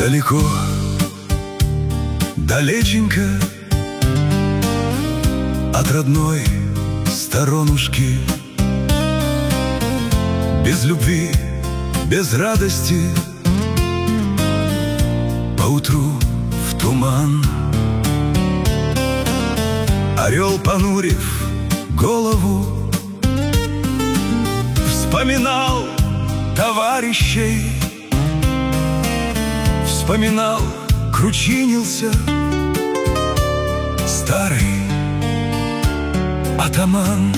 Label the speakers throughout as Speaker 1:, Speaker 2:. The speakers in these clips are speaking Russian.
Speaker 1: Далеко, далеченько от родной сторонушки, без любви, без радости, поутру в туман. Орел, понурив голову, вспоминал товарищей, вспоминал, кручинился старый атаман.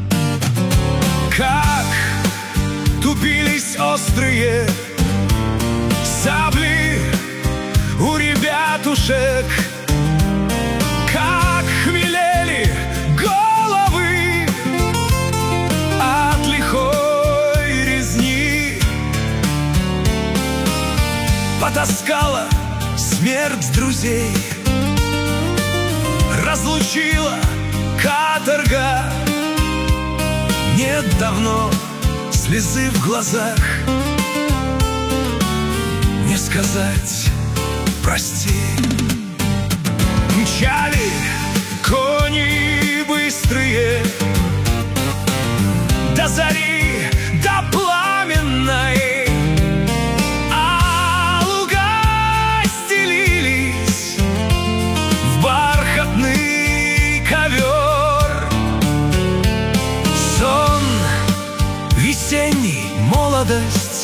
Speaker 1: Как тупились острые сабли у ребятушек, как хмелели головы от лихой резни. Потаскала смерть друзей, разлучила каторга. Нет давно слезы в глазах, не сказать прости. Мчали кони быстрые до зари, до пламенной, а луга стелились в бархатный ковер. Сон весенний, молодость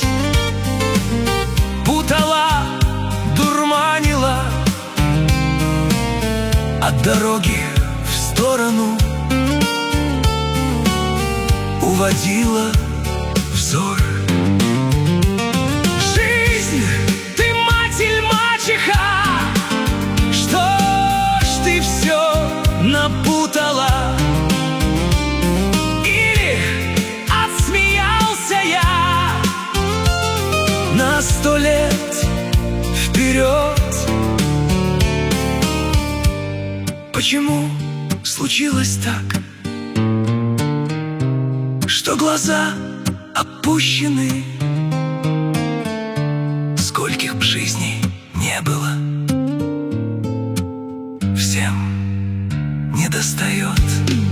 Speaker 1: путала, дурманила, от дороги в сторону уводила взор. Жизнь, ты мать или мачеха, что ж ты все напутала? Или отсмеялся я на 100 лет вперед? Почему случилось так, что глаза опущены? Скольких б жизней не было, всем недостает.